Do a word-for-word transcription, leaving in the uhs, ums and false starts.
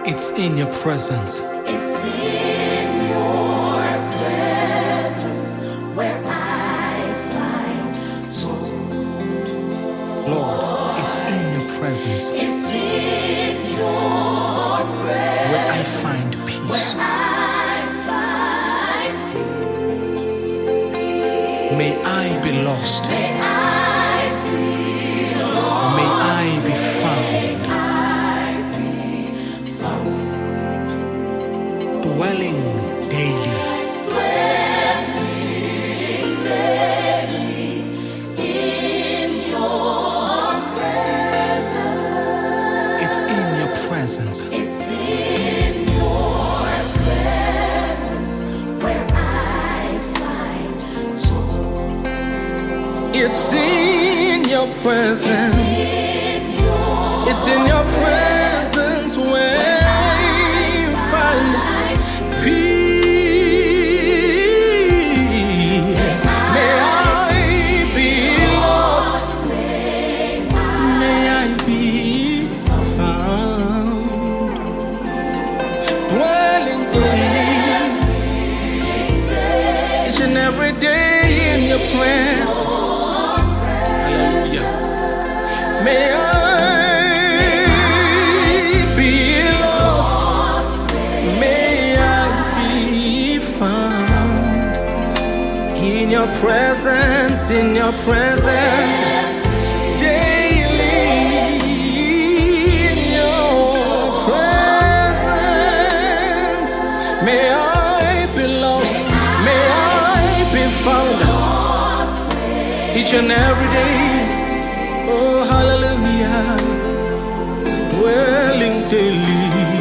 It's in your presence. It's in your presence where I find joy. Lord, it's in your presence It's in your presence where I find peace. where I find peace. May I be lost. May I be lost. May I be found. Dwelling daily. Dwelling daily in your presence. It's in your presence. It's in your presence where I find joy. It's in your presence. It's in your presence where I find peace. May I be lost. May I be found. Dwelling daily, each and every day in your presence. Hallelujah. May I be lost. May I be found in your presence, in your presence, daily in your presence. May I be lost, may I be found each and every day. Oh, hallelujah, dwelling daily.